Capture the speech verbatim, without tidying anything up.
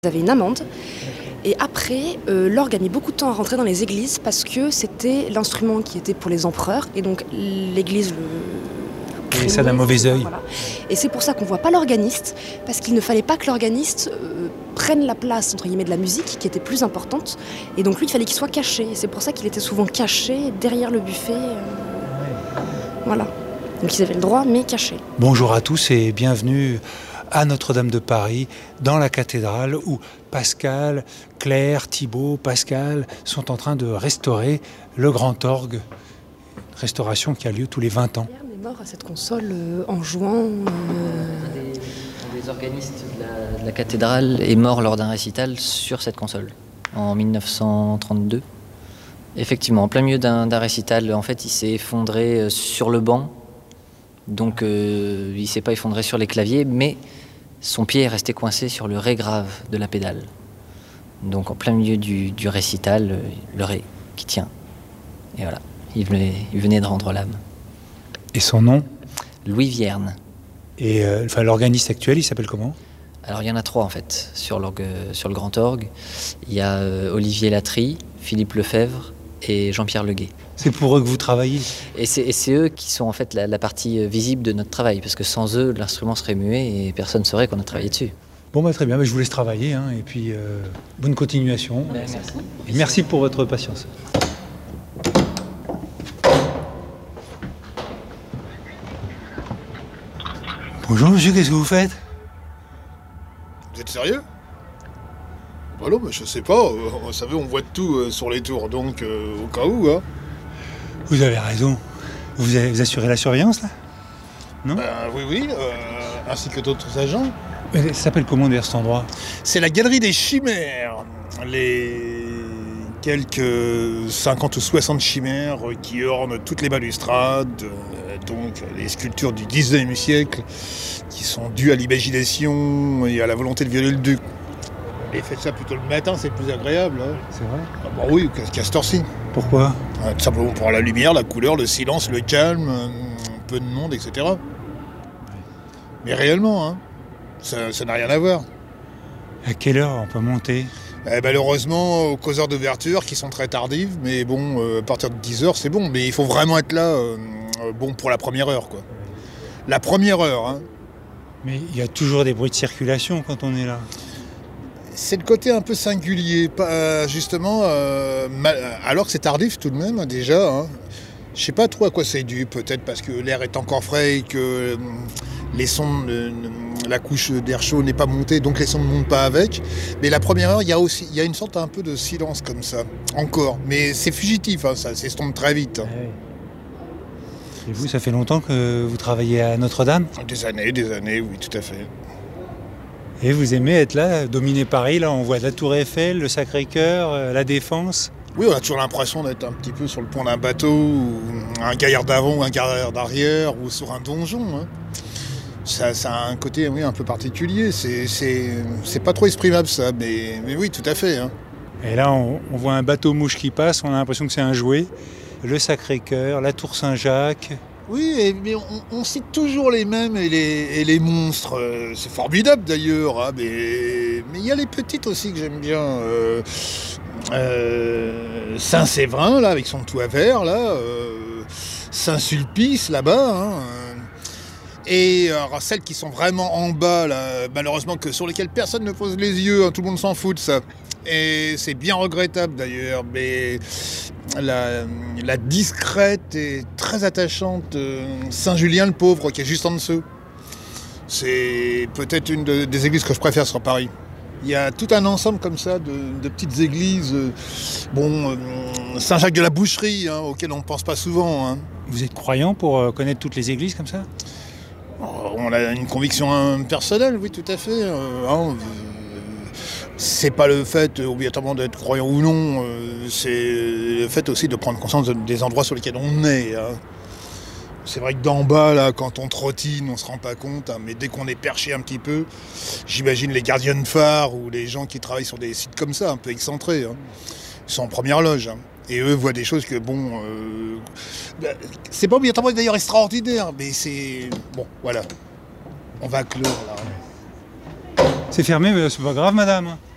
Vous avez une amende et après euh, l'orgue a mis beaucoup de temps à rentrer dans les églises parce que c'était l'instrument qui était pour les empereurs et donc l'église le... Et ça d'un mauvais œil. Voilà. Et c'est pour ça qu'on ne voit pas l'organiste, parce qu'il ne fallait pas que l'organiste euh, prenne la place entre guillemets de la musique qui était plus importante. Et donc lui, il fallait qu'il soit caché. Et c'est pour ça qu'il était souvent caché derrière le buffet. Euh... Voilà. Donc ils avaient le droit, mais caché. Bonjour à tous et bienvenue à Notre-Dame de Paris, dans la cathédrale où Pascal, Claire, Thibaut, Pascal sont en train de restaurer le grand orgue. Restauration qui a lieu tous les vingt ans. Pierre est mort à cette console euh, en jouant... Euh... Un, des, un des organistes de la, de la cathédrale est mort lors d'un récital sur cette console, en mille neuf cent trente-deux. Effectivement, en plein milieu d'un, d'un récital, en fait, il s'est effondré sur le banc. Donc euh, il ne s'est pas effondré sur les claviers, mais son pied est resté coincé sur le ré grave de la pédale. Donc en plein milieu du, du récital, le ré qui tient. Et voilà, il venait, il venait de rendre l'âme. Et son nom ? Louis Vierne. Et euh, enfin, l'organiste actuel, il s'appelle comment ? Alors il y en a trois en fait, sur, l'orgue, sur le grand orgue. Il y a euh, Olivier Latry, Philippe Lefebvre et Jean-Pierre Leguet. C'est pour eux que vous travaillez. Et c'est, et c'est eux qui sont en fait la, la partie visible de notre travail, parce que sans eux, l'instrument serait muet et personne ne saurait qu'on a travaillé dessus. Bon, bah, très bien, bah, je vous laisse travailler, hein, et puis euh, bonne continuation. Ben, merci. Et merci pour votre patience. Bonjour monsieur, qu'est-ce que vous faites ? Vous êtes sérieux ? Bah non, mais je sais pas, euh, vous savez, on voit de tout euh, sur les tours, donc euh, au cas où, hein. Vous avez raison. Vous, avez, vous assurez la surveillance, là ? Non ? Ben oui, oui, euh, ainsi que d'autres agents. Ça s'appelle comment d'ailleurs cet endroit ? C'est la galerie des chimères. Les quelques cinquante ou soixante chimères qui ornent toutes les balustrades, euh, donc les sculptures du dix-neuvième siècle, qui sont dues à l'imagination et à la volonté de violer le duc. Et faites ça plutôt le matin, c'est plus agréable. Hein. C'est vrai ? Ah bah oui, qu'à cette heure-ci. Pourquoi ? Euh, tout simplement pour la lumière, la couleur, le silence, le calme, euh, peu de monde, et cetera. Mais réellement, hein, ça, ça n'a rien à voir. À quelle heure on peut monter ? Eh, malheureusement, aux causeurs d'ouverture qui sont très tardives, mais bon, euh, à partir de dix heures, c'est bon. Mais il faut vraiment être là, euh, euh, bon, pour la première heure, quoi. La première heure, hein. Mais il y a toujours des bruits de circulation quand on est là. C'est le côté un peu singulier, pas, justement, euh, mal, alors que c'est tardif tout de même, déjà. Hein. Je sais pas trop à quoi c'est dû, peut-être parce que l'air est encore frais et que euh, les sons, euh, la couche d'air chaud n'est pas montée, donc les sons ne montent pas avec. Mais la première heure, il y a aussi, il y a une sorte un peu de silence comme ça, encore. Mais c'est fugitif, hein, ça s'estompe très vite. Hein. Ah oui. Et vous, ça fait longtemps que vous travaillez à Notre-Dame ? Des années, des années, oui, tout à fait. Et vous aimez être là, dominer Paris, là, on voit la Tour Eiffel, le Sacré-Cœur, euh, la Défense. Oui, on a toujours l'impression d'être un petit peu sur le pont d'un bateau, ou un gaillard d'avant ou un gaillard d'arrière, ou sur un donjon. Hein. Ça, ça a un côté, oui, un peu particulier. C'est, c'est, c'est pas trop exprimable, ça, mais, mais oui, tout à fait. Hein. Et là, on, on voit un bateau-mouche qui passe, on a l'impression que c'est un jouet. Le Sacré-Cœur, la Tour Saint-Jacques. Oui, et, mais on, on cite toujours les mêmes et les, et les monstres. C'est formidable d'ailleurs, hein, mais mais il y a les petites aussi que j'aime bien. Euh, euh, Saint-Séverin, là, avec son toit vert, là. Euh, Saint-Sulpice, là-bas. Hein, et alors, celles qui sont vraiment en bas, là, malheureusement, que, sur lesquelles personne ne pose les yeux, hein, tout le monde s'en fout de ça. Et c'est bien regrettable d'ailleurs, mais la, la discrète et très attachante euh, Saint-Julien le Pauvre qui est juste en dessous. C'est peut-être une de, des églises que je préfère sur Paris. Il y a tout un ensemble comme ça de, de petites églises, euh, bon, euh, Saint-Jacques de la Boucherie, hein, auxquelles on ne pense pas souvent. Hein. Vous êtes croyant pour euh, connaître toutes les églises comme ça ? On a une conviction hein, personnelle, oui, tout à fait. Euh, hein, c'est pas le fait obligatoirement d'être croyant ou non, euh, c'est le fait aussi de prendre conscience de, des endroits sur lesquels on est. Hein. C'est vrai que d'en bas, là, quand on trottine, on se rend pas compte, hein, mais dès qu'on est perché un petit peu, j'imagine les gardiens de phare ou les gens qui travaillent sur des sites comme ça, un peu excentrés, hein, ils sont en première loge. Hein. Et eux voient des choses que, bon, euh, c'est pas obligatoirement d'ailleurs extraordinaire, mais c'est... Bon, voilà. On va clore, là. C'est fermé, mais c'est pas grave, madame.